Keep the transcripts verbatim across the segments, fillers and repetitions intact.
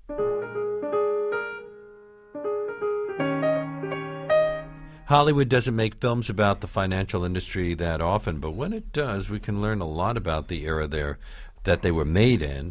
Hollywood doesn't make films about the financial industry that often, but when it does, we can learn a lot about the era there that they were made in.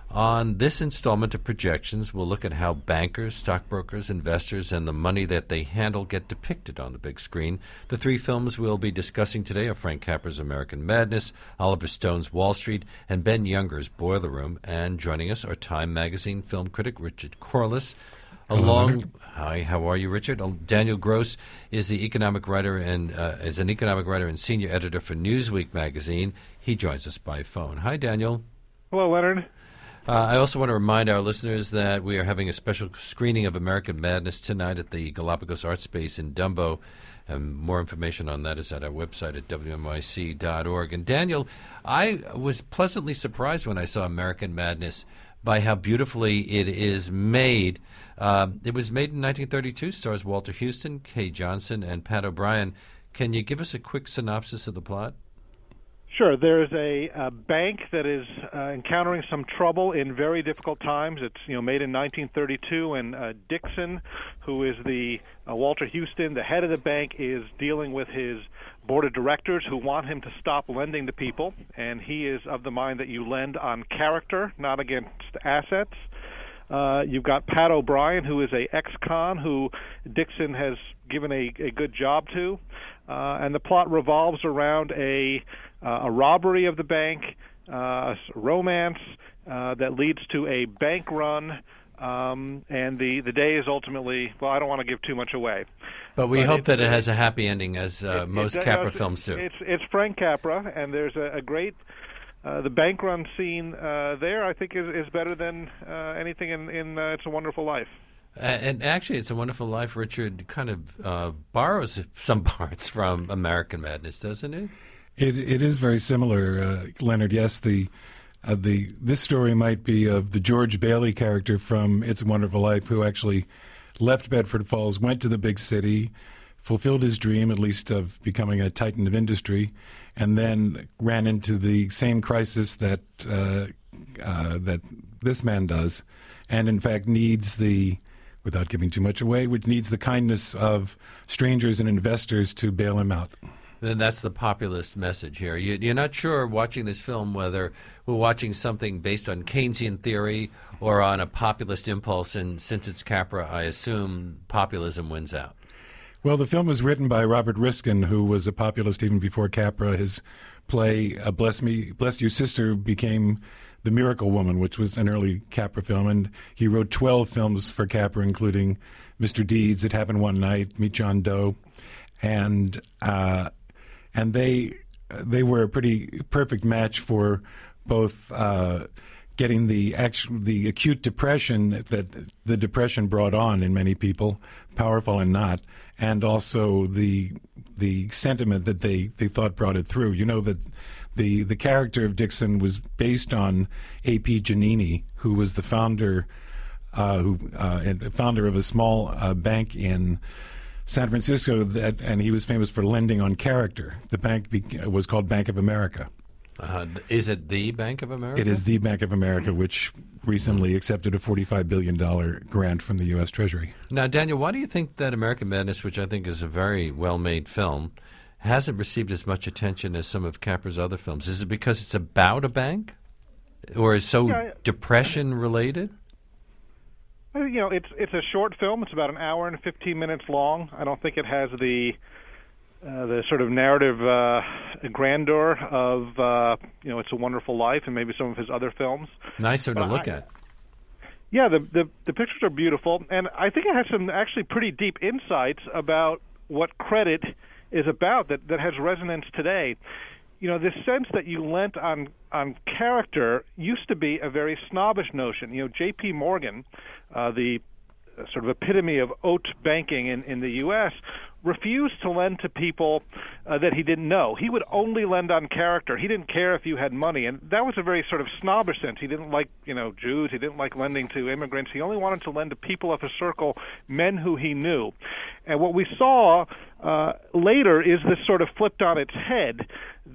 On this installment of Projections, we'll look at how bankers, stockbrokers, investors, and the money that they handle get depicted on the big screen. The three films we'll be discussing today are Frank Capra's American Madness, Oliver Stone's Wall Street, and Ben Younger's Boiler Room. And joining us are Time Magazine film critic Richard Corliss. Along, hi, how are you, Richard? Uh, Daniel Gross is the economic writer and uh, is an economic writer and senior editor for Newsweek magazine. He joins us by phone. Hi, Daniel. Hello, Leonard. Uh, I also want to remind our listeners that we are having a special screening of American Madness tonight at the Galapagos Art Space in Dumbo. And more information on that is at our website at W M I C dot org. And Daniel, I was pleasantly surprised when I saw American Madness by how beautifully it is made. Uh, it was made in nineteen thirty-two, stars Walter Houston, Kay Johnson, and Pat O'Brien. Can you give us a quick synopsis of the plot? Sure. There's a, a bank that is uh, encountering some trouble in very difficult times. It's you know made in nineteen thirty-two, and uh, Dixon, who is the uh, Walter Houston, the head of the bank, is dealing with his board of directors who want him to stop lending to people, and he is of the mind that you lend on character, not against assets. Uh, you've got Pat O'Brien, who is a ex-con who Dixon has given a, a good job to, uh, and the plot revolves around a uh, a robbery of the bank, uh, a romance uh, that leads to a bank run, um, and the, the day is ultimately, well, I don't want to give too much away. But we but hope it, that it has a happy ending, as uh, it, most it, Capra it's, films do. It's, it's Frank Capra, and there's a, a great... Uh, the bank run scene uh, there, I think, is, is better than uh, anything in, in uh, It's a Wonderful Life. Uh, and actually, It's a Wonderful Life, Richard, kind of uh, borrows some parts from American Madness, doesn't it? It it is very similar, uh, Leonard. Yes, the uh, the this story might be of the George Bailey character from It's a Wonderful Life, who actually left Bedford Falls, went to the big city, fulfilled his dream, at least of becoming a titan of industry, and then ran into the same crisis that uh, uh, that this man does, and in fact needs the, without giving too much away, which needs the kindness of strangers and investors to bail him out. Then that's the populist message here. You, you're not sure watching this film whether we're watching something based on Keynesian theory or on a populist impulse, and since it's Capra, I assume populism wins out. Well, the film was written by Robert Riskin, who was a populist even before Capra. His play, uh, Bless Me, Bless You Sister, became The Miracle Woman, which was an early Capra film. And he wrote twelve films for Capra, including Mister Deeds, It Happened One Night, Meet John Doe. And uh, and they they were a pretty perfect match for both uh, getting the actual, the acute depression that the depression brought on in many people, powerful and not, and also the the sentiment that they, they thought brought it through. You know that the the character of Dixon was based on A P Giannini, who was the founder uh, who uh, and founder of a small uh, bank in San Francisco, that, and he was famous for lending on character. The bank be, was called Bank of America. Uh, is it the Bank of America? It is the Bank of America, which recently mm-hmm. accepted a forty-five billion dollars grant from the U S Treasury. Now, Daniel, why do you think that American Madness, which I think is a very well-made film, hasn't received as much attention as some of Capra's other films? Is it because it's about a bank? Or is so yeah, depression-related? You know, it's it's a short film. It's about an hour and fifteen minutes long. I don't think it has the uh, the sort of narrative uh, grandeur of uh, you know It's a Wonderful Life and maybe some of his other films. Nicer but to look I, at. Yeah, the, the the pictures are beautiful, and I think it has some actually pretty deep insights about what credit is about that, that has resonance today. You know, this sense that you lent on on character used to be a very snobbish notion. You know, J P. Morgan, uh, the sort of epitome of haute banking in, in the U S, refused to lend to people uh, that he didn't know. He would only lend on character. He didn't care if you had money, and that was a very sort of snobbish sense. He didn't like, you know, Jews. He didn't like lending to immigrants. He only wanted to lend to people of his circle, men who he knew. And what we saw uh, later is this sort of flipped on its head, that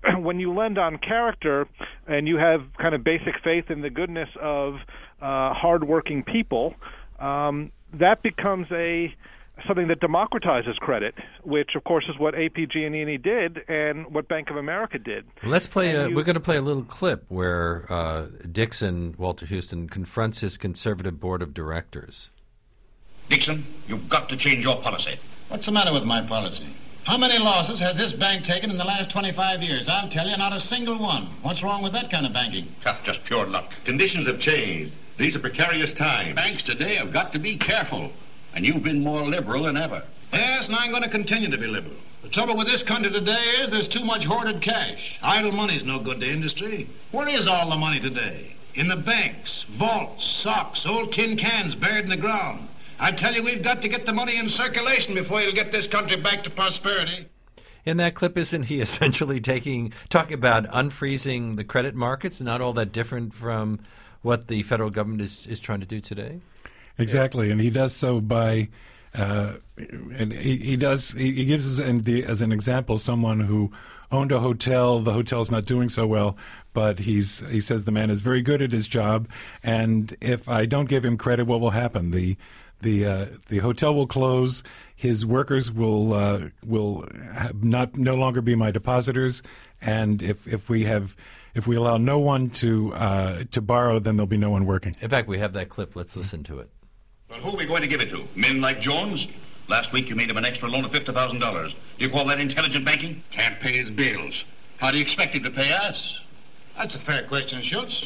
when you lend on character and you have kind of basic faith in the goodness of uh, hardworking people, um, that becomes a something that democratizes credit, which, of course, is what A P Giannini did and what Bank of America did. Let's play. A, you, we're going to play a little clip where uh, Dixon, Walter Houston, confronts his conservative board of directors. Dixon, you've got to change your policy. What's the matter with my policy? How many losses has this bank taken in the last twenty-five years? I'll tell you, not a single one. What's wrong with that kind of banking? That's just pure luck. Conditions have changed. These are precarious times. Banks today have got to be careful. And you've been more liberal than ever. Yes, and I'm going to continue to be liberal. The trouble with this country today is there's too much hoarded cash. Idle money's no good to industry. Where is all the money today? In the banks, vaults, socks, old tin cans buried in the ground. I tell you, we've got to get the money in circulation before you'll get this country back to prosperity. In that clip, isn't he essentially taking talking about unfreezing the credit markets? Not all that different from what the federal government is, is trying to do today? Exactly, and he does so by, uh, and he, he does. He, he gives us an, the, as an example someone who owned a hotel. The hotel's not doing so well, but he's he says the man is very good at his job, and if I don't give him credit, what will happen? The the uh, the hotel will close. His workers will uh, will have not no longer be my depositors, and if if we have. If we allow no one to uh, to borrow, then there'll be no one working. In fact, we have that clip. Let's listen to it. Well, who are we going to give it to? Men like Jones? Last week you made him an extra loan of fifty thousand dollars. Do you call that intelligent banking? Can't pay his bills. How do you expect him to pay us? That's a fair question, Schultz.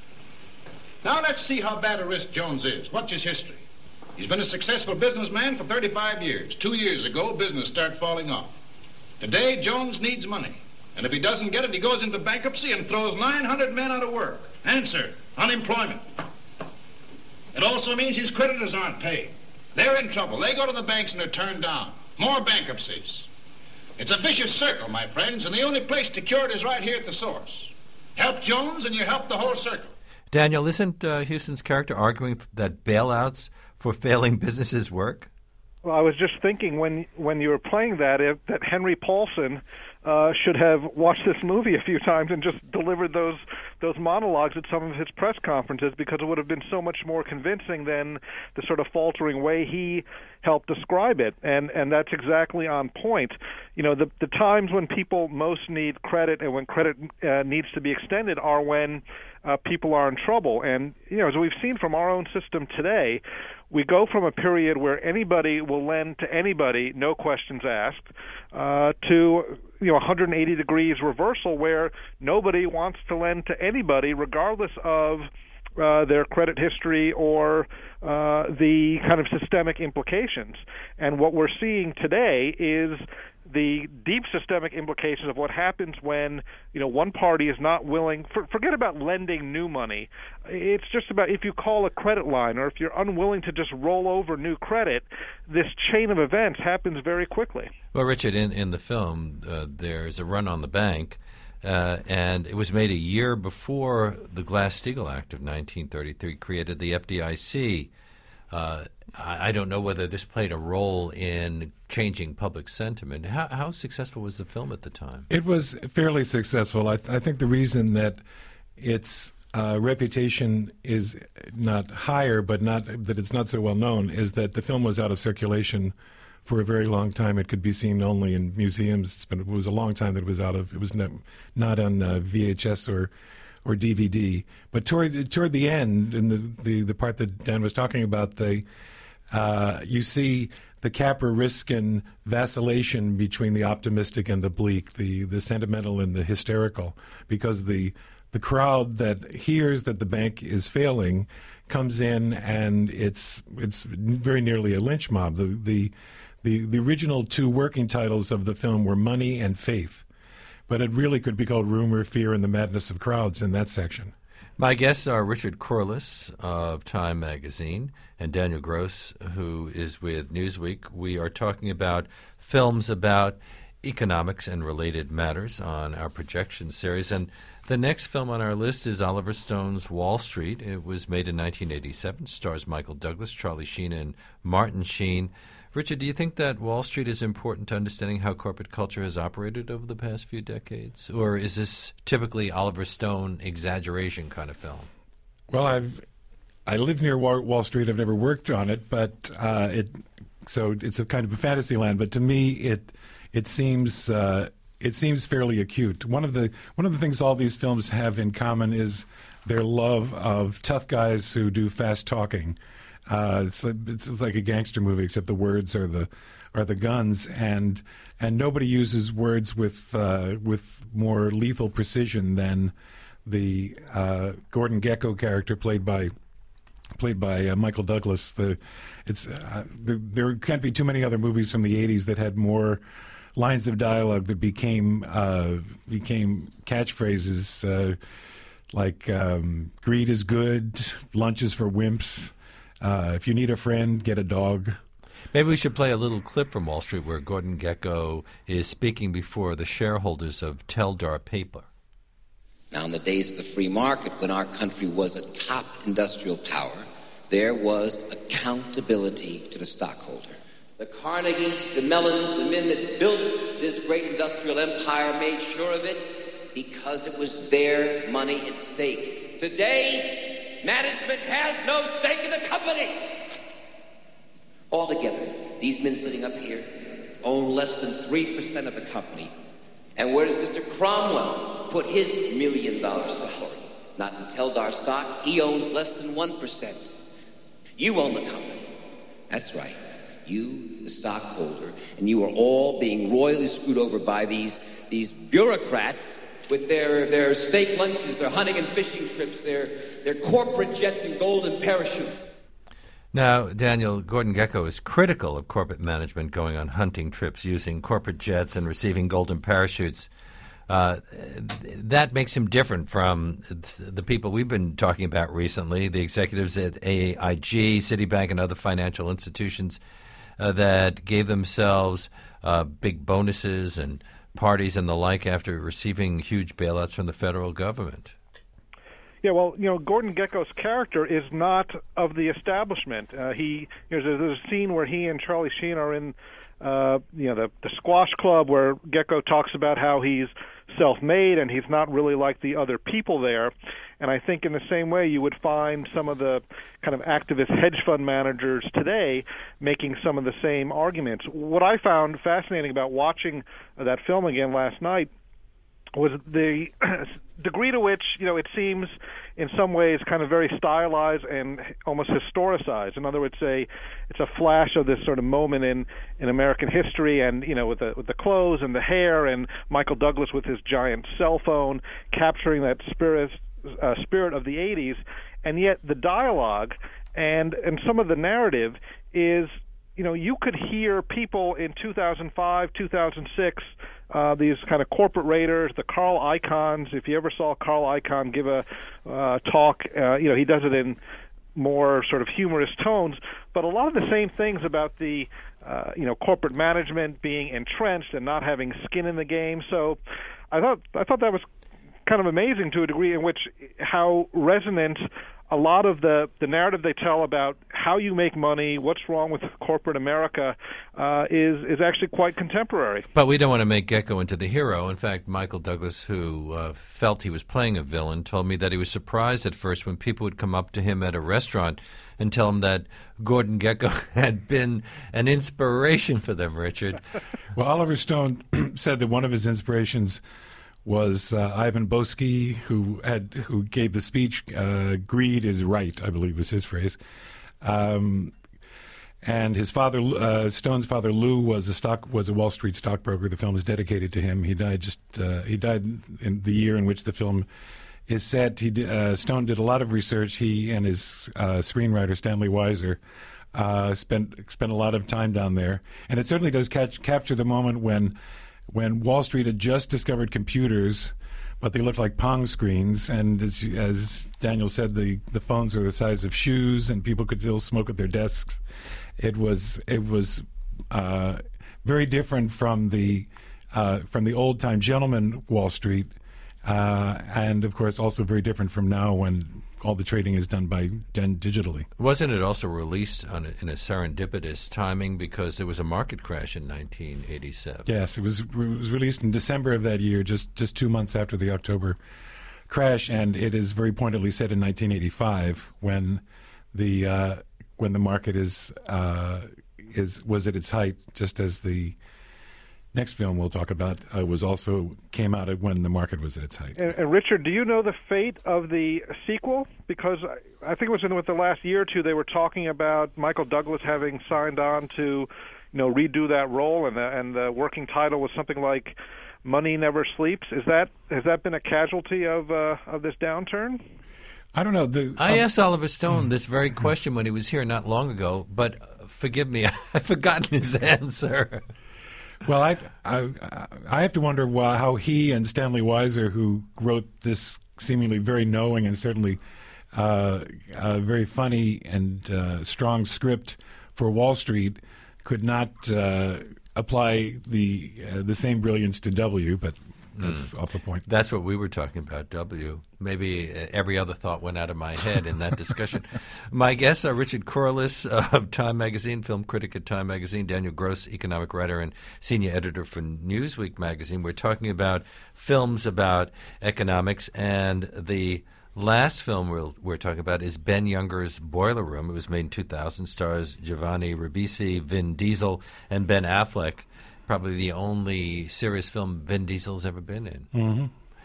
Now let's see how bad a risk Jones is. What's his history? He's been a successful businessman for thirty-five years. Two years ago, business started falling off. Today, Jones needs money. And if he doesn't get it, he goes into bankruptcy and throws nine hundred men out of work. Answer, unemployment. It also means his creditors aren't paid. They're in trouble. They go to the banks and they're turned down. More bankruptcies. It's a vicious circle, my friends, and the only place to cure it is right here at the source. Help Jones and you help the whole circle. Daniel, isn't uh, Houston's character arguing that bailouts for failing businesses work? Well, I was just thinking when when you were playing that, if, that Henry Paulson uh, should have watched this movie a few times and just delivered those those monologues at some of his press conferences, because it would have been so much more convincing than the sort of faltering way he helped describe it. And and that's exactly on point. You know, the the times when people most need credit and when credit uh, needs to be extended are when uh, people are in trouble. And you know, as we've seen from our own system today, we go from a period where anybody will lend to anybody, no questions asked, uh, to you know one hundred eighty degrees reversal, where nobody wants to lend to anybody, regardless of uh, their credit history or uh, the kind of systemic implications. And what we're seeing today is the deep systemic implications of what happens when, you know, one party is not willing, for, forget about lending new money. It's just about if you call a credit line or if you're unwilling to just roll over new credit, this chain of events happens very quickly. Well, Richard, in, in the film, uh, there's a run on the bank, uh, and it was made a year before the Glass-Steagall Act of nineteen thirty-three created the F D I C. Uh, I, I don't know whether this played a role in changing public sentiment. How, how successful was the film at the time? It was fairly successful. I, th- I think the reason that its uh, reputation is not higher, but not that it's not so well known, is that the film was out of circulation for a very long time. It could be seen only in museums. It's been, it was a long time that it was out of. It was not, not on uh, V H S or or D V D. But toward toward the end, in the, the, the part that Dan was talking about, the uh, you see the Capra-Riskin vacillation between the optimistic and the bleak, the, the sentimental and the hysterical, because the the crowd that hears that the bank is failing comes in, and it's it's very nearly a lynch mob. The the the, the original two working titles of the film were Money and Faith, but it really could be called Rumor, Fear, and the Madness of Crowds in that section. My guests are Richard Corliss of Time Magazine and Daniel Gross, who is with Newsweek. We are talking about films about economics and related matters on our projection series. And the next film on our list is Oliver Stone's Wall Street. It was made in nineteen eighty-seven, stars Michael Douglas, Charlie Sheen, and Martin Sheen. Richard, do you think that Wall Street is important to understanding how corporate culture has operated over the past few decades? Or is this typically Oliver Stone exaggeration kind of film? Well, I've I live near Wall Street. I've never worked on it, but uh, it so it's a kind of a fantasy land. But to me, it it seems uh, it seems fairly acute. One of the one of the things all these films have in common is their love of tough guys who do fast talking. Uh, it's, like, it's like a gangster movie, except the words are the are the guns, and and nobody uses words with uh, with more lethal precision than the uh, Gordon Gekko character played by played by uh, Michael Douglas. The it's uh, there, there can't be too many other movies from the eighties that had more lines of dialogue that became uh, became catchphrases uh, like um, "greed is good," "lunch is for wimps." Uh, if you need a friend, get a dog. Maybe we should play a little clip from Wall Street where Gordon Gekko is speaking before the shareholders of Teldar Paper. Now, in the days of the free market, when our country was a top industrial power, there was accountability to the stockholder. The Carnegies, the Mellons, the men that built this great industrial empire made sure of it because it was their money at stake. Today, management has no stake in the company. Altogether, these men sitting up here own less than three percent of the company. And where does Mister Cromwell put his million dollar salary? Not in Teldar stock. He owns less than one percent. You own the company. That's right. You, the stockholder, and you are all being royally screwed over by these, these bureaucrats with their, their steak lunches, their hunting and fishing trips, their, their corporate jets and golden parachutes. Now, Daniel, Gordon Gekko is critical of corporate management going on hunting trips using corporate jets and receiving golden parachutes. Uh, that makes him different from the people we've been talking about recently, the executives at A I G, Citibank, and other financial institutions uh, that gave themselves uh, big bonuses and parties and the like after receiving huge bailouts from the federal government. Yeah, well, you know, Gordon Gekko's character is not of the establishment. Uh, he, you know, there's, there's a scene where he and Charlie Sheen are in, uh, you know, the, the squash club where Gekko talks about how he's self-made and he's not really like the other people there. And I think in the same way you would find some of the kind of activist hedge fund managers today making some of the same arguments. What I found fascinating about watching that film again last night was the degree to which, you know, it seems in some ways kind of very stylized and almost historicized. In other words, say it's a flash of this sort of moment in, in American history, and, you know, with the with the clothes and the hair, and Michael Douglas with his giant cell phone capturing that spirit uh, spirit of the eighties, and yet the dialogue and and some of the narrative is, you know, you could hear people in two thousand five, two thousand six, uh, these kind of corporate raiders, the Carl Icahns. If you ever saw Carl Icahn give a uh, talk, uh, you know, he does it in more sort of humorous tones, but a lot of the same things about the, uh, you know, corporate management being entrenched and not having skin in the game. So I thought I thought that was kind of amazing to a degree in which how resonant a lot of the, the narrative they tell about how you make money, what's wrong with corporate America, uh, is is actually quite contemporary. But we don't want to make Gekko into the hero. In fact, Michael Douglas, who uh, felt he was playing a villain, told me that he was surprised at first when people would come up to him at a restaurant and tell him that Gordon Gekko had been an inspiration for them, Richard. Well, Oliver Stone said that one of his inspirations was uh, Ivan Boesky, who had who gave the speech. Uh, "Greed is right," I believe was his phrase. Um, and his father, uh, Stone's father, Lou, was a stock was a Wall Street stockbroker. The film is dedicated to him. He died just uh, he died in the year in which the film is set. He did, uh, Stone did a lot of research. He and his uh, screenwriter Stanley Weiser uh, spent spent a lot of time down there, and it certainly does catch, capture the moment when. When Wall Street had just discovered computers, but they looked like Pong screens, and as, as Daniel said, the, the phones are the size of shoes, and people could still smoke at their desks. It was it was uh, very different from the uh, from the old-time gentleman Wall Street, uh, and of course also very different from now when all the trading is done by done digitally. Wasn't it also released on a, in a serendipitous timing because there was a market crash in nineteen eighty-seven? Yes, it was it was released in December of that year, just just two months after the October crash, and it is very pointedly set in nineteen eighty-five when the uh, when the market is uh, is was at its height, just as the next film we'll talk about uh, was also came out at when the market was at its height. And, and Richard, do you know the fate of the sequel? Because I, I think it was in with the last year or two they were talking about Michael Douglas having signed on to, you know, redo that role, and the, and the working title was something like "Money Never Sleeps." Is that has that been a casualty of uh, of this downturn? I don't know. The, I um, asked Oliver Stone this very question when he was here not long ago, but uh, forgive me, I've forgotten his answer. Well, I, I I have to wonder why, how he and Stanley Weiser, who wrote this seemingly very knowing and certainly uh, uh, very funny and uh, strong script for Wall Street, could not uh, apply the uh, the same brilliance to W. But that's mm. off the point. That's what we were talking about, W. Maybe uh, every other thought went out of my head in that discussion. My guests are Richard Corliss of Time Magazine, film critic at Time Magazine, Daniel Gross, economic writer and senior editor for Newsweek magazine. We're talking about films about economics, and the last film we're, we're talking about is Ben Younger's Boiler Room. It was made in two thousand, stars Giovanni Ribisi, Vin Diesel, and Ben Affleck. Probably the only serious film Vin Diesel's ever been in. Mm-hmm.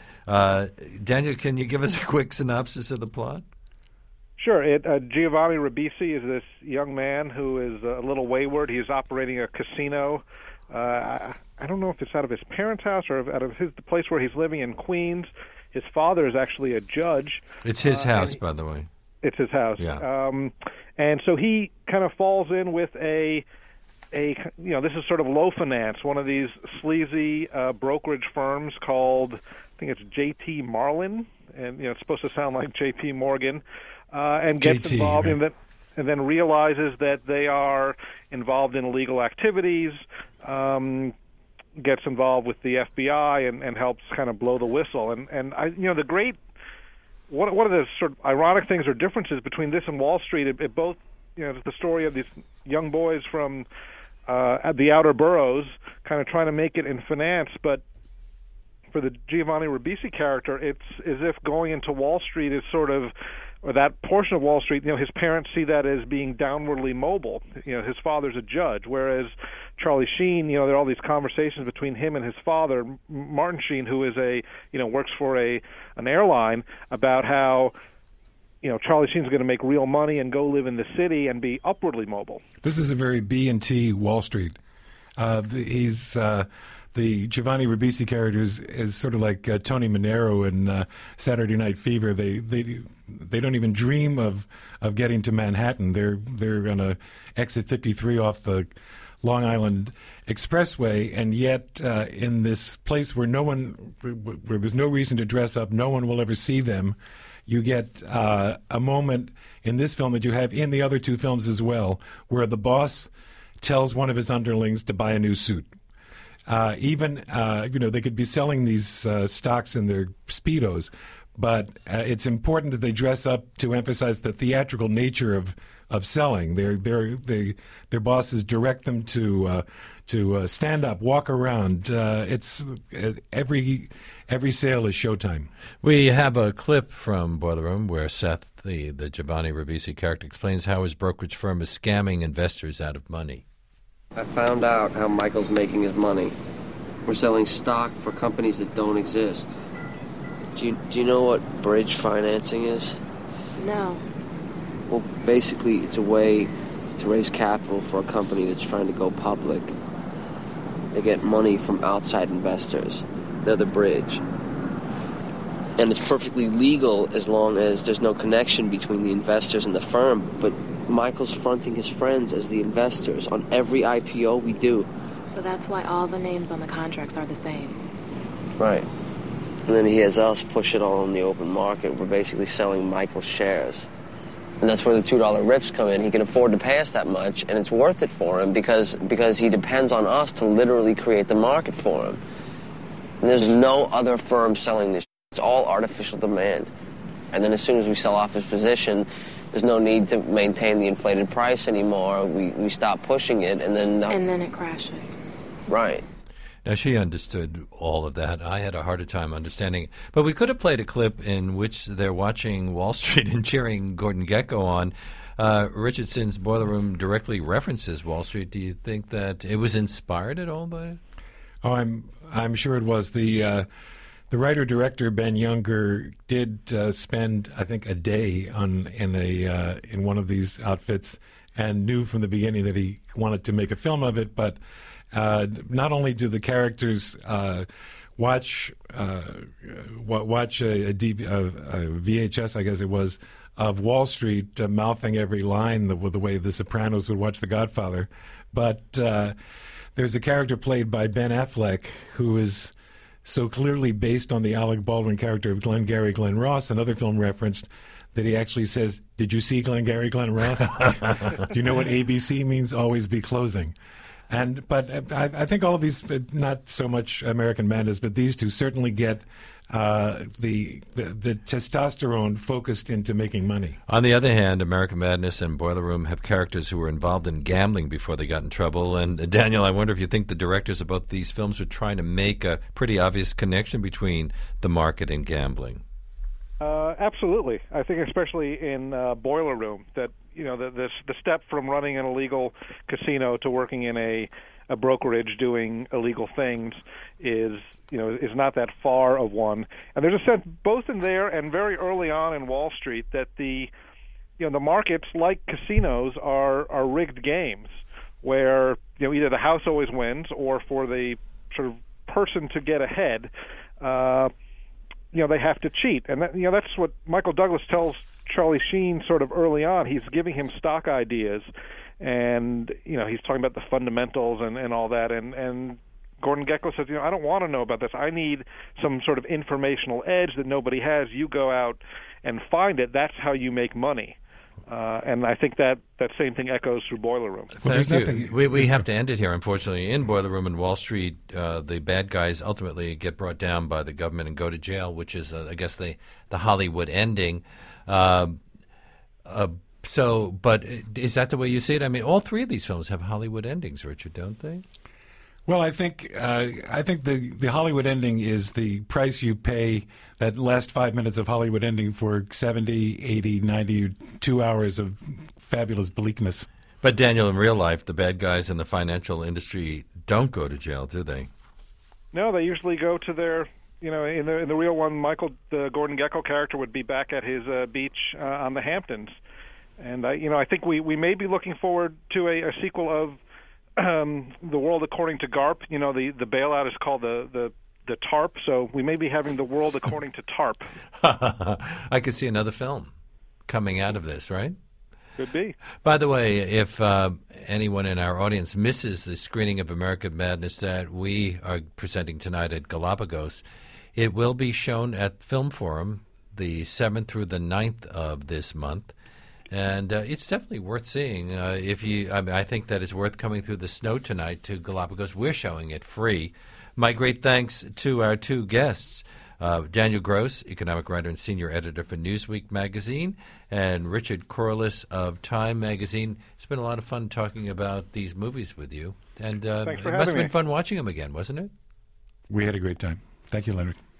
Uh, Daniel, can you give us a quick synopsis of the plot? Sure. It, uh, Giovanni Ribisi is this young man who is a little wayward. He's operating a casino. Uh, I, I don't know if it's out of his parents' house or out of his, the place where he's living in Queens. His father is actually a judge. It's his uh, house, he, by the way. It's his house. Yeah. Um, and so he kind of falls in with a... A, you know, this is sort of low finance, one of these sleazy uh, brokerage firms called, I think it's J T Marlin, and you know, it's supposed to sound like J P Morgan, uh, and gets J T, involved right. in that, and then realizes that they are involved in illegal activities, um, gets involved with the F B I, and, and helps kind of blow the whistle. And and I, you know, the great one one of the sort of ironic things or differences between this and Wall Street, it, it both, you know, it's the story of these young boys from Uh, at the outer boroughs, kind of trying to make it in finance, but for the Giovanni Ribisi character, it's as if going into Wall Street is sort of, or that portion of Wall Street, you know, his parents see that as being downwardly mobile. You know, his father's a judge, whereas Charlie Sheen, you know, there are all these conversations between him and his father, Martin Sheen, who is a, you know, works for a an airline, about how, you know, Charlie Sheen's going to make real money and go live in the city and be upwardly mobile. This is a very B and T Wall Street. Uh, the, he's uh, the Giovanni Ribisi character is, is sort of like uh, Tony Manero in uh, Saturday Night Fever. They they they don't even dream of, of getting to Manhattan. They're they're going to exit fifty-three off the Long Island Expressway, and yet uh, in this place where no one, where there's no reason to dress up, no one will ever see them. You get uh, a moment in this film that you have in the other two films as well, where the boss tells one of his underlings to buy a new suit. Uh, even, uh, you know, they could be selling these uh, stocks in their Speedos, but uh, it's important that they dress up to emphasize the theatrical nature of, of selling. They're, they're, they, their bosses direct them to uh, to uh, stand up, walk around. Uh, it's uh, every every sale is showtime. We have a clip from Boiler Room where Seth, the, the Giovanni Ribisi character, explains how his brokerage firm is scamming investors out of money. I found out how Michael's making his money. We're selling stock for companies that don't exist. Do you, do you know what bridge financing is? No. Well, basically, it's a way to raise capital for a company that's trying to go public. They get money from outside investors. They're the bridge. And it's perfectly legal as long as there's no connection between the investors and the firm. But Michael's fronting his friends as the investors on every I P O we do. So that's why all the names on the contracts are the same. Right. And then he has us push it all in the open market. We're basically selling Michael's shares. And that's where the two dollar rips come in. He can afford to pay us that much, and it's worth it for him because because he depends on us to literally create the market for him. And there's no other firm selling this. It's all artificial demand. And then as soon as we sell off his position, there's no need to maintain the inflated price anymore. We we stop pushing it, and then... The, and then it crashes. Right. Now, she understood all of that. I had a harder time understanding it. But we could have played a clip in which they're watching Wall Street and cheering Gordon Gekko on. Uh, Richardson's Boiler Room directly references Wall Street. Do you think that it was inspired at all by it? Oh, I'm I'm sure it was. The uh, the writer-director, Ben Younger, did uh, spend, I think, a day on in a uh, in one of these outfits and knew from the beginning that he wanted to make a film of it, but Uh, not only do the characters uh, watch uh, watch a, a, D V, a, a V H S, I guess it was, of Wall Street uh, mouthing every line the, the way the Sopranos would watch The Godfather, but uh, there's a character played by Ben Affleck who is so clearly based on the Alec Baldwin character of Glengarry Glen Ross, another film referenced, that he actually says, "Did you see Glengarry Glen Ross? Do you know what A B C means? Always be closing." And but I, I think all of these, not so much American Madness, but these two certainly get uh, the, the the testosterone focused into making money. On the other hand, American Madness and Boiler Room have characters who were involved in gambling before they got in trouble. And uh, Daniel, I wonder if you think the directors of both these films were trying to make a pretty obvious connection between the market and gambling. Uh, absolutely. I think especially in uh, Boiler Room that, you know, the, the the step from running an illegal casino to working in a, a brokerage doing illegal things is, you know, is not that far of one. And there's a sense both in there and very early on in Wall Street that the, you know, the markets, like casinos, are are rigged games where, you know, either the house always wins or for the sort of person to get ahead, uh, you know, they have to cheat. And that, you know, that's what Michael Douglas tells Charlie Sheen sort of early on. He's giving him stock ideas, and, you know, he's talking about the fundamentals and, and all that. And, and Gordon Gekko says, you know, I don't want to know about this. I need some sort of informational edge that nobody has. You go out and find it. That's how you make money. Uh, and I think that, that same thing echoes through Boiler Room. Well, Thank you. We, we have to end it here, unfortunately. In Boiler Room and Wall Street, uh, the bad guys ultimately get brought down by the government and go to jail, which is, uh, I guess, the, the Hollywood ending. Uh, uh, so, but is that the way you see it? I mean, all three of these films have Hollywood endings, Richard, don't they? Well, I think uh, I think the, the Hollywood ending is the price you pay, that last five minutes of Hollywood ending, for seventy, eighty, ninety, two hours of fabulous bleakness. But, Daniel, in real life, the bad guys in the financial industry don't go to jail, do they? No, they usually go to their, you know, in the in the real one, Michael, the Gordon Gekko character, would be back at his uh, beach uh, on the Hamptons. And, I, you know, I think we, we may be looking forward to a, a sequel of Um, The World According to Garp. You know, the, the bailout is called the, the, the TARP, so we may be having The World According to TARP. I could see another film coming out of this, right? Could be. By the way, if uh, anyone in our audience misses the screening of American Madness that we are presenting tonight at Galapagos, it will be shown at Film Forum the seventh through the ninth of this month. And uh, it's definitely worth seeing. Uh, if you, I, mean, I think that it's worth coming through the snow tonight to Galapagos. We're showing it free. My great thanks to our two guests, uh, Daniel Gross, economic writer and senior editor for Newsweek magazine, and Richard Corliss of Time magazine. It's been a lot of fun talking about these movies with you. And uh, Thanks for it having must have been me. fun watching them again, wasn't it? We had a great time. Thank you, Leonard.